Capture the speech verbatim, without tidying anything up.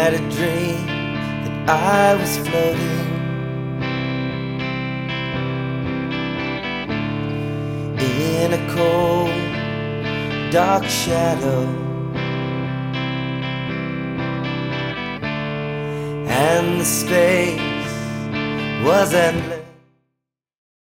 had a dream that I was floating in a cold, dark shadow, and the space was endless.